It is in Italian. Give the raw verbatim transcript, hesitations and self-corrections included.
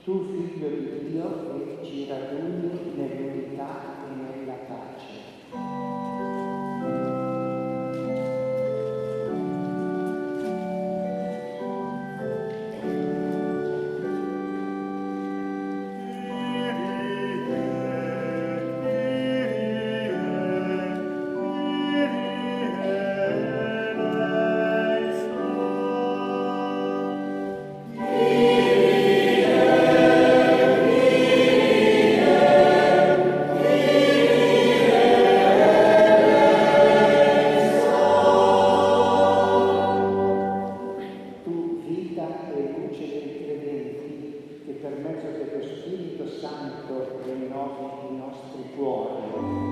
Tu, Figlio di Dio, che ci raduni nell'unità e nella pace. Che per mezzo dello Spirito Santo rinnovi i nostri cuori.